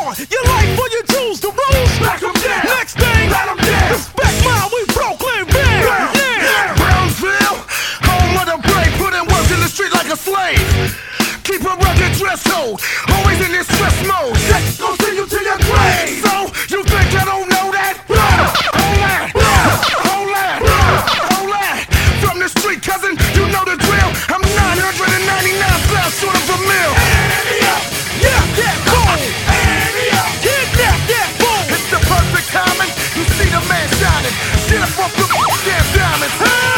on. Your life for your jewels, the rules. Knock 'em down. Next thing, Let 'em down. respect mine, we Brooklyn band. Yeah. Brownsville, home of the brave, put in work in the street like a slave. Keep a rugged dress code, always in this stress mode. That's gonna send you to your grave. So, you think I don't know that? Hold that, hold that, hold that. From the street, cousin, you know the drill. I'm 999 pounds short of a meal. Yeah, that boom. Kidnap that boom. It's the perfect timing, you see the man shining. Get up off the damn diamonds.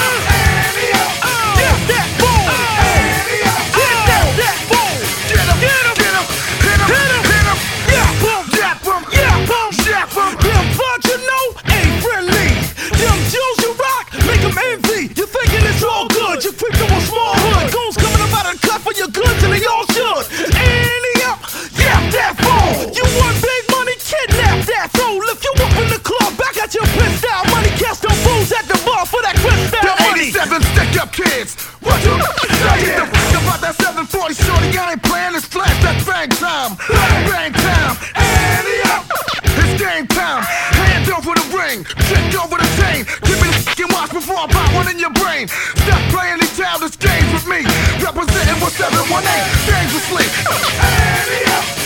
Yeah, that boom. Kidnap that boom. Get him, Get 'em. get him, hit him, Hit 'em. hit him. Yeah, boom. Yap him, Yeah, boom. yap him. Them thugs you know ain't friendly. Them jewels you rock make them envy. You thinking it's all good, you creep to a small hood. Goons coming up out of the cut for your goods and they all should. Annie up, yeah, that phone. You want big money, kidnap that phone. Lift you up in the club, back at your pissed out money. Cast them fools at the bar for that crystal The money. 87 stick up kids. What you say? The f about that 740 shorty, I ain't playing this flash, that bang time. Bang time. Annie up. It's game time. Hand over the ring, kick over the chain. Give me the f***ing watch before I pop one in your brain. Stop playing these childish games with me. Representing 1718 dangerously. Annie up.